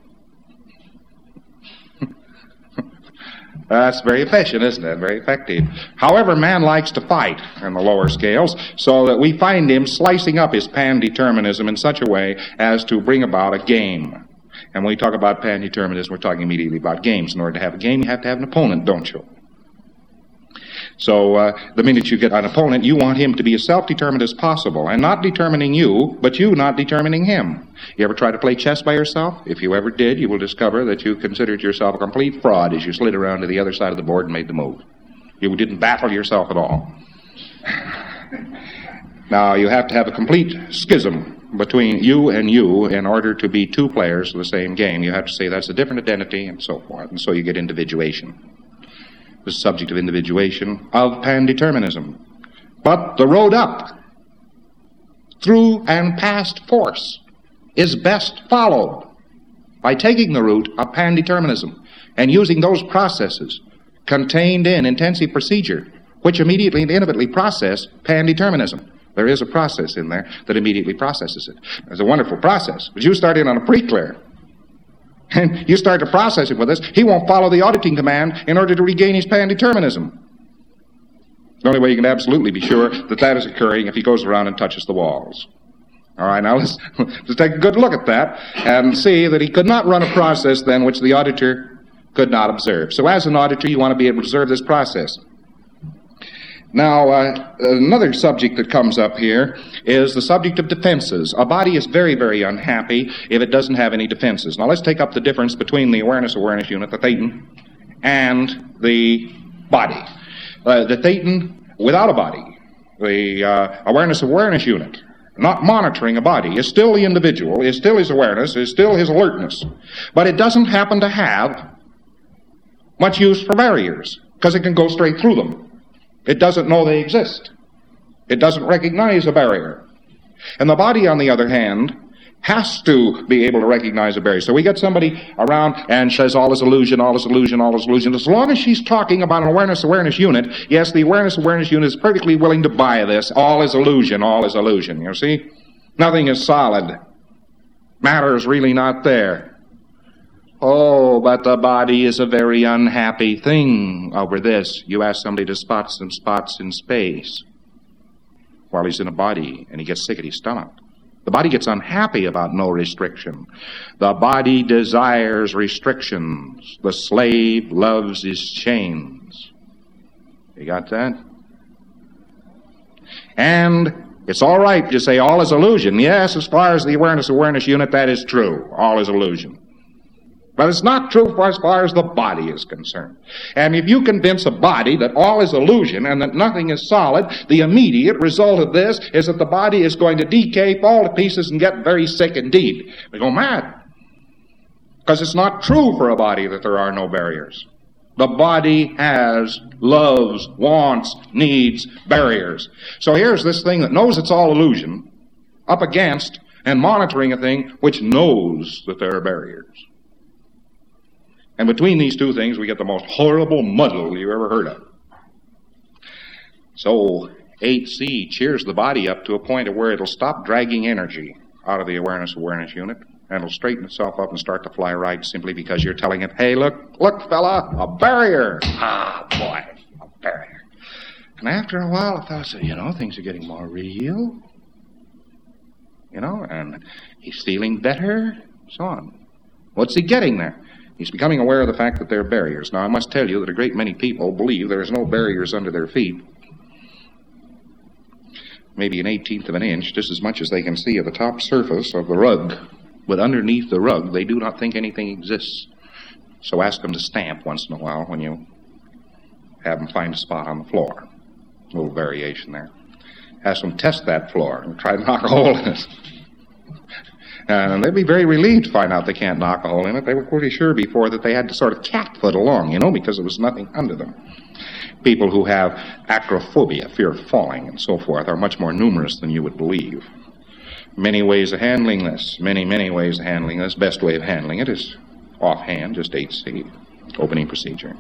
That's very efficient, isn't it? Very effective. However, man likes to fight in the lower scales, so that we find him slicing up his pan-determinism in such a way as to bring about a game. And when we talk about pan-determinism, we're talking immediately about games. In order to have a game, you have to have an opponent, don't you? So uh, the minute you get an opponent, you want him to be as self-determined as possible, and not determining you, but you not determining him. You ever try to play chess by yourself? If you ever did, you will discover that you considered yourself a complete fraud as you slid around to the other side of the board and made the move. You didn't battle yourself at all. Now, you have to have a complete schism between you and you in order to be two players of the same game. You have to say that's a different identity and so forth, and so you get individuation. The subject of individuation of pan-determinism. But the road up through and past force is best followed by taking the route of pan-determinism and using those processes contained in intensive procedure, which immediately and intimately process pan-determinism. There is a process in there that immediately processes it. It's a wonderful process. But you start in on a pre-clear, and you start to process it with this, he won't follow the auditing command in order to regain his pan-determinism. The only way you can absolutely be sure that that is occurring if he goes around and touches the walls. All right, now let's, let's take a good look at that and see that he could not run a process then which the auditor could not observe. So as an auditor, you want to be able to observe this process. Now, uh, another subject that comes up here is the subject of defenses. A body is very, very unhappy if it doesn't have any defenses. Now, let's take up the difference between the awareness-awareness unit, the thetan, and the body. Uh, the thetan without a body, the uh, awareness-awareness unit, not monitoring a body, is still the individual, is still his awareness, is still his alertness. But it doesn't happen to have much use for barriers, because it can go straight through them. It doesn't know they exist. It doesn't recognize a barrier. And the body, on the other hand, has to be able to recognize a barrier. So we get somebody around and says all is illusion, all is illusion, all is illusion. As long as she's talking about an awareness-awareness unit, yes, the awareness-awareness unit is perfectly willing to buy this. All is illusion, all is illusion. You see? Nothing is solid. Matter is really not there. Oh, but the body is a very unhappy thing over this. You ask somebody to spot some spots in space while he's in a body, and he gets sick at his stomach. The body gets unhappy about no restriction. The body desires restrictions. The slave loves his chains. You got that? And it's all right to say all is illusion. Yes, as far as the awareness-awareness unit, that is true. All is illusion. But it's not true for as far as the body is concerned. And if you convince a body that all is illusion and that nothing is solid, the immediate result of this is that the body is going to decay, fall to pieces, and get very sick indeed. They go mad. Because it's not true for a body that there are no barriers. The body has, loves, wants, needs, barriers. So here's this thing that knows it's all illusion, up against and monitoring a thing which knows that there are barriers. And between these two things, we get the most horrible muddle you ever heard of. So eight C cheers the body up to a point of where it'll stop dragging energy out of the awareness-awareness unit, and it'll straighten itself up and start to fly right simply because you're telling it, hey, look, look, fella, a barrier. Ah, boy, a barrier. And after a while, I thought, so, you know, things are getting more real. You know, and he's feeling better, so on. What's he getting there? He's becoming aware of the fact that there are barriers. Now, I must tell you that a great many people believe there is no barriers under their feet. Maybe an eighteenth of an inch, just as much as they can see of the top surface of the rug. But underneath the rug, they do not think anything exists. So ask them to stamp once in a while when you have them find a spot on the floor. A little variation there. Ask them to test that floor and try to knock a hole in it. And they'd be very relieved to find out they can't knock a hole in it. They were pretty sure before that they had to sort of catfoot along, you know, because there was nothing under them. People who have acrophobia, fear of falling, and so forth, are much more numerous than you would believe. Many ways of handling this. Many, many ways of handling this. Best way of handling it is offhand, just eight C, opening procedure.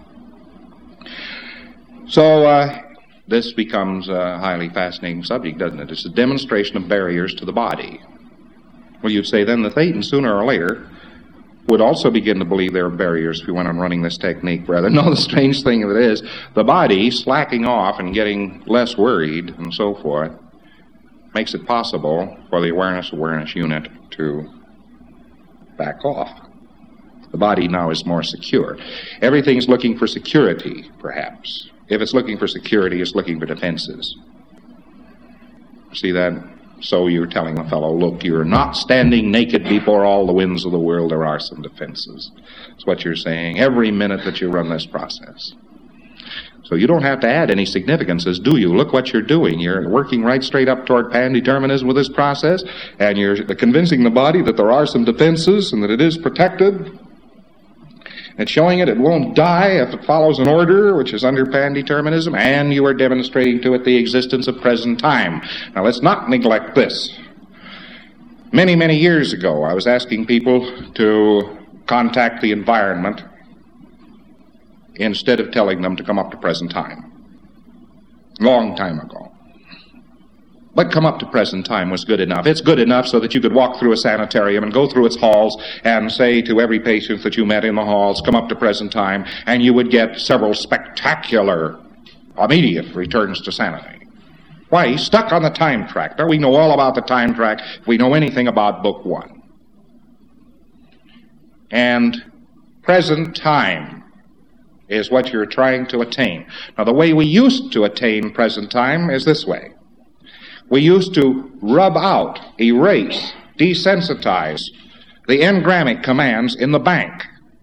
So, uh, this becomes a highly fascinating subject, doesn't it? It's a demonstration of barriers to the body. Well, you'd say then the Thetan, sooner or later, would also begin to believe there are barriers if we went on running this technique rather. No, the strange thing of it is, the body slacking off and getting less worried and so forth makes it possible for the awareness-awareness unit to back off. The body now is more secure. Everything's looking for security, perhaps. If it's looking for security, it's looking for defenses. See that? So you're telling the fellow, look, you're not standing naked before all the winds of the world. There are some defenses. That's what you're saying every minute that you run this process. So you don't have to add any significances, do you? Look what you're doing. You're working right straight up toward pan-determinism with this process, and you're convincing the body that there are some defenses and that it is protected. It's showing it it won't die if it follows an order, which is under pan-determinism, and you are demonstrating to it the existence of present time. Now, let's not neglect this. Many, many years ago, I was asking people to contact the environment instead of telling them to come up to present time. Long time ago. But come up to present time was good enough. It's good enough so that you could walk through a sanitarium and go through its halls and say to every patient that you met in the halls, come up to present time, and you would get several spectacular, immediate returns to sanity. Why? He's stuck on the time track. Now, we know all about the time track if we know anything about Book One. And present time is what you're trying to attain. Now, the way we used to attain present time is this way. We used to rub out, erase, desensitize the engrammic commands in the bank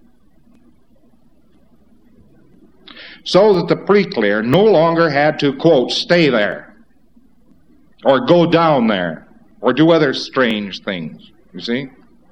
so that the pre-clear no longer had to, quote, stay there or go down there or do other strange things, you see?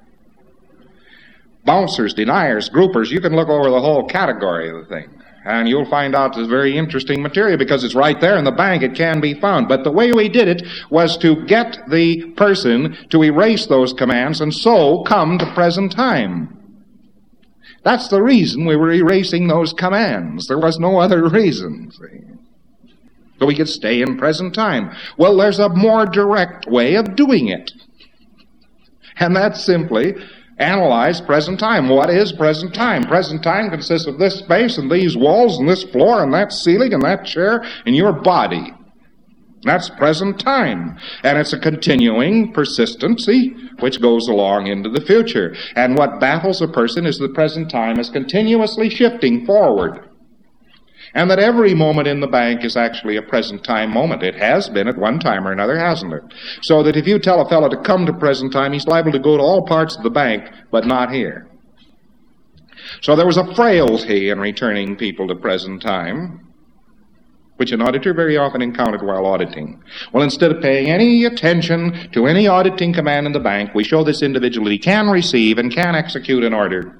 Bouncers, deniers, groupers, you can look over the whole category of the thing. And you'll find out this very interesting material because it's right there in the bank. It can be found. But the way we did it was to get the person to erase those commands and so come to present time. That's the reason we were erasing those commands. There was no other reason. See? So we could stay in present time. Well, there's a more direct way of doing it. And that's simply, Analyze present time. What is present time? Present time consists of this space and these walls and this floor and that ceiling and that chair and your body. That's present time. And it's a continuing persistency which goes along into the future. And what baffles a person is the present time is continuously shifting forward. And that every moment in the bank is actually a present time moment. It has been at one time or another, hasn't it? So that if you tell a fellow to come to present time, he's liable to go to all parts of the bank, but not here. So there was a frailty in returning people to present time, which an auditor very often encountered while auditing. Well, instead of paying any attention to any auditing command in the bank, we show this individual that he can receive and can execute an order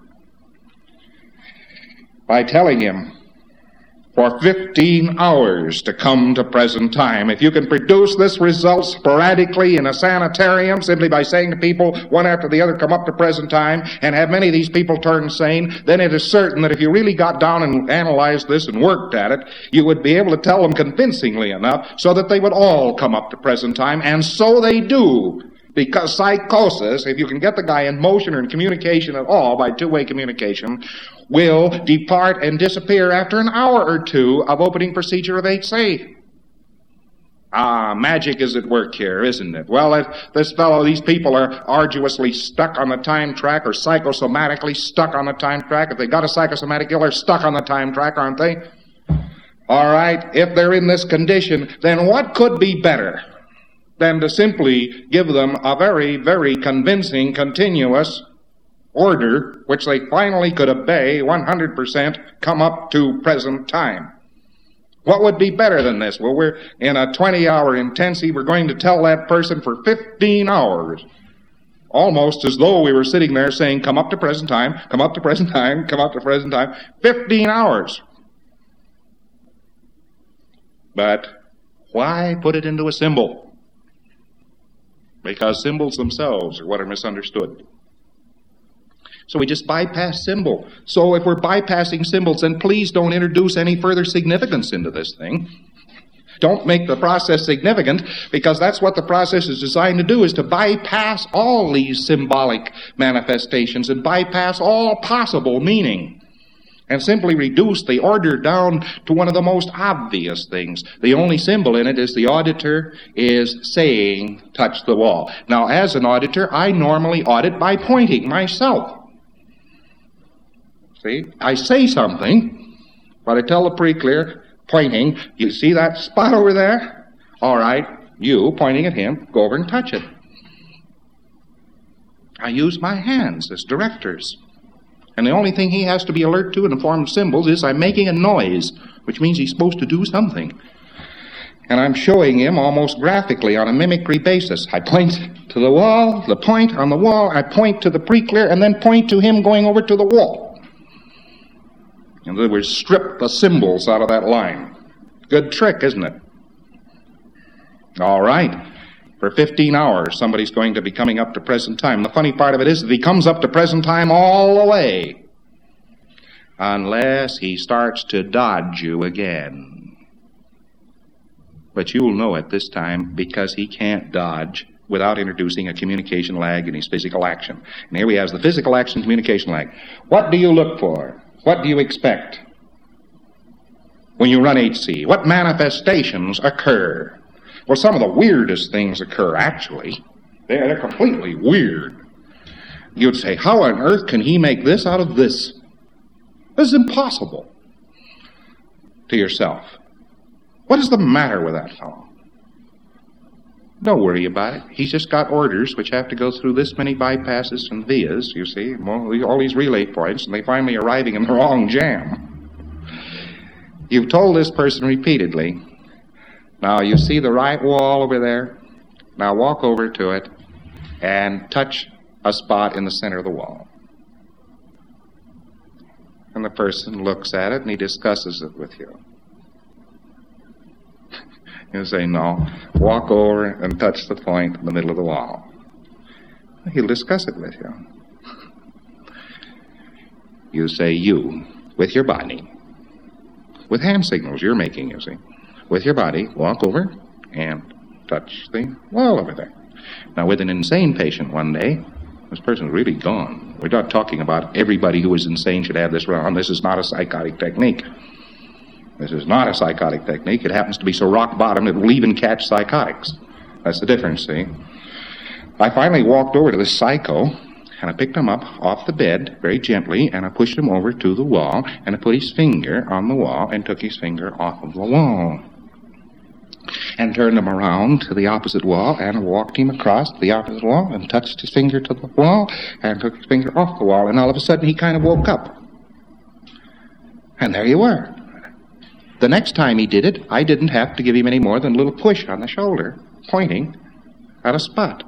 by telling him for fifteen hours to come to present time. If you can produce this result sporadically in a sanitarium simply by saying to people one after the other, come up to present time, and have many of these people turn sane, then it is certain that if you really got down and analyzed this and worked at it, you would be able to tell them convincingly enough so that they would all come up to present time, and so they do. Because psychosis, if you can get the guy in motion or in communication at all by two-way communication, will depart and disappear after an hour or two of opening procedure of eight C. Ah, magic is at work here, isn't it? Well, if this fellow, these people are arduously stuck on the time track or psychosomatically stuck on the time track. If they got a psychosomatic ill, they're stuck on the time track, aren't they? All right, if they're in this condition, then what could be better than to simply give them a very, very convincing, continuous order, which they finally could obey one hundred percent, come up to present time. What would be better than this? Well, we're in a twenty-hour intensive. We're going to tell that person for fifteen hours, almost as though we were sitting there saying, come up to present time, come up to present time, come up to present time, fifteen hours. But why put it into a symbol? Because symbols themselves are what are misunderstood. So we just bypass symbol. So if we're bypassing symbols, then please don't introduce any further significance into this thing. Don't make the process significant, because that's what the process is designed to do, is to bypass all these symbolic manifestations and bypass all possible meaning, and simply reduce the order down to one of the most obvious things. The only symbol in it is the auditor is saying, touch the wall. Now, as an auditor, I normally audit by pointing myself. See, I say something, but I tell the pre-clear, pointing, you see that spot over there? All right, you, pointing at him, go over and touch it. I use my hands as directors. And the only thing he has to be alert to in the form of symbols is I'm making a noise, which means he's supposed to do something. And I'm showing him almost graphically on a mimicry basis. I point to the wall, the point on the wall, I point to the pre-clear, and then point to him going over to the wall. In other words, strip the symbols out of that line. Good trick, isn't it? All right. For fifteen hours, somebody's going to be coming up to present time. The funny part of it is that he comes up to present time all the way, unless he starts to dodge you again. But you'll know it this time, because he can't dodge without introducing a communication lag in his physical action. And here he has the physical action communication lag. What do you look for? What do you expect when you run H C? What manifestations occur? Well, some of the weirdest things occur, actually. They're, they're completely weird. You'd say, how on earth can he make this out of this? This is impossible. To yourself. What is the matter with that fellow? Don't worry about it. He's just got orders which have to go through this many bypasses and vias, you see, all these relay points, and they finally arriving in the wrong jam. You've told this person repeatedly, now you see the right wall over there? Now walk over to it and touch a spot in the center of the wall. And the person looks at it and he discusses it with you. You say, no, walk over and touch the point in the middle of the wall. He'll discuss it with you. You say, you, with your body, with hand signals you're making, you see, with your body, walk over and touch the wall over there. Now, with an insane patient one day, This person's really gone. We're not talking about everybody who is insane should have this around. This is not a psychotic technique. This is not a psychotic technique. It happens to be so rock bottom it will even catch psychotics. That's the difference, see? I finally walked over to this psycho, and I picked him up off the bed very gently, and I pushed him over to the wall, and I put his finger on the wall and took his finger off of the wall. And turned him around to the opposite wall, and walked him across the opposite wall, and touched his finger to the wall, and took his finger off the wall, and all of a sudden he kind of woke up. And there you were. The next time he did it, I didn't have to give him any more than a little push on the shoulder, pointing at a spot.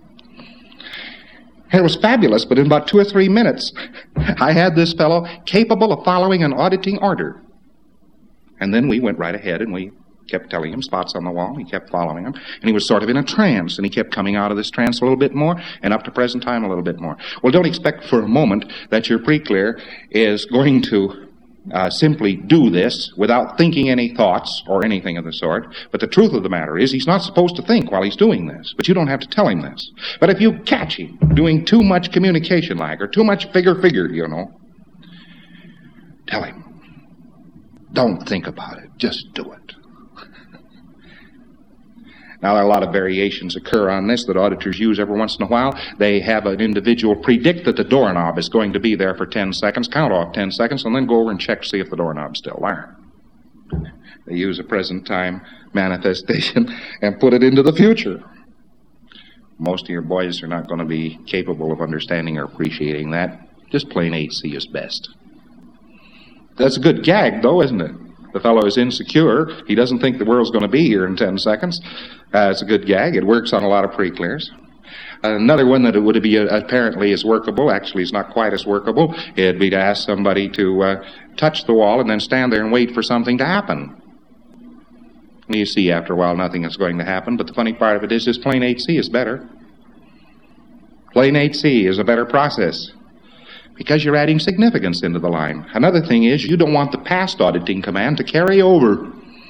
It was fabulous, but in about two or three minutes, I had this fellow capable of following an auditing order. And then we went right ahead, and we kept telling him spots on the wall. He kept following him, and he was sort of in a trance, and he kept coming out of this trance a little bit more, and up to present time a little bit more. Well, don't expect for a moment that your pre-clear is going to Uh, simply do this without thinking any thoughts or anything of the sort. But the truth of the matter is he's not supposed to think while he's doing this. But you don't have to tell him this. But if you catch him doing too much communication lag or too much figure-figure, you know, tell him. Don't think about it. Just do it. Now, there are a lot of variations occur on this that auditors use every once in a while. They have an individual predict that the doorknob is going to be there for ten seconds, count off ten seconds, and then go over and check to see if the doorknob's still there. They use a present time manifestation and put it into the future. Most of your boys are not going to be capable of understanding or appreciating that. Just plain eight C is best. That's a good gag, though, isn't it? The fellow is insecure. He doesn't think the world's going to be here in ten seconds. Uh, it's a good gag. It works on a lot of pre-clears. Another one that would be uh, apparently is workable, actually is not quite as workable, it'd be to ask somebody to uh, touch the wall and then stand there and wait for something to happen. And you see after a while nothing is going to happen, but the funny part of it is this plain eight C is better. Plain eight C is a better process, because you're adding significance into the line. Another thing is you don't want the past auditing command to carry over.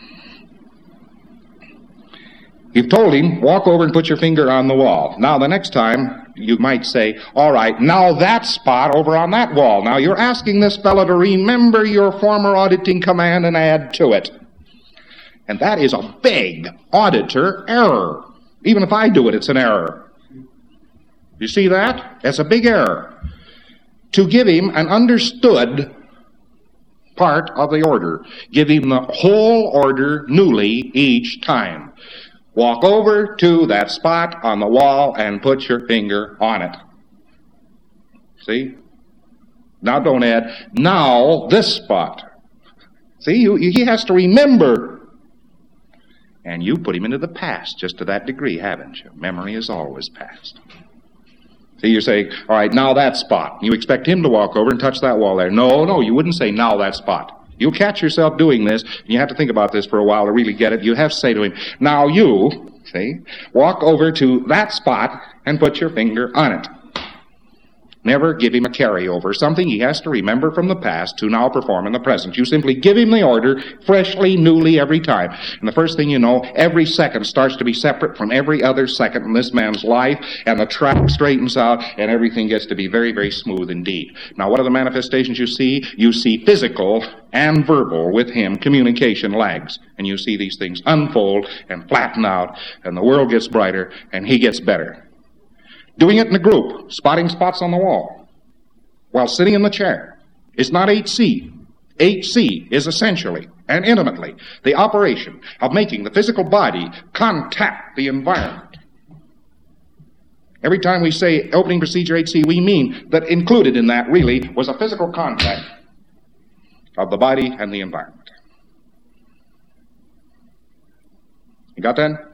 You've told him, walk over and put your finger on the wall. Now, the next time, you might say, all right, now that spot over on that wall. Now, you're asking this fellow to remember your former auditing command and add to it. And that is a big auditor error. Even if I do it, it's an error. You see that? That's a big error. To give him an understood part of the order. Give him the whole order newly each time. Walk over to that spot on the wall and put your finger on it. See? Now don't add, now this spot. See, you, you, he has to remember. And you put him into the past just to that degree, haven't you? Memory is always past. See, you're saying, all right, now that spot. You expect him to walk over and touch that wall there. No, no, you wouldn't say, now that spot. You'll catch yourself doing this, and you have to think about this for a while to really get it. You have to say to him, now you, see, walk over to that spot and put your finger on it. Never give him a carryover, something he has to remember from the past to now perform in the present. You simply give him the order freshly, newly, every time. And the first thing you know, every second starts to be separate from every other second in this man's life, and the track straightens out, and everything gets to be very, very smooth indeed. Now, what are the manifestations you see? You see physical and verbal with him, communication lags. And you see these things unfold and flatten out, and the world gets brighter, and he gets better. Doing it in a group, spotting spots on the wall, while sitting in the chair. It's not eight C. eight C is essentially and intimately the operation of making the physical body contact the environment. Every time we say opening procedure eight C, we mean that included in that really was a physical contact of the body and the environment. You got that?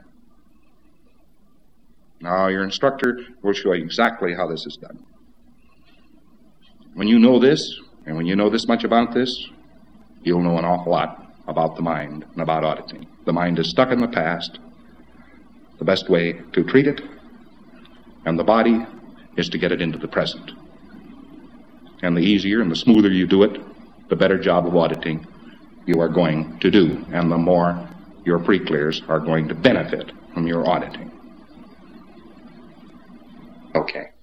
Now, your instructor will show you exactly how this is done. When you know this, and when you know this much about this, you'll know an awful lot about the mind and about auditing. The mind is stuck in the past. The best way to treat it, and the body, is to get it into the present. And the easier and the smoother you do it, the better job of auditing you are going to do, and the more your pre-clears are going to benefit from your auditing. Okay.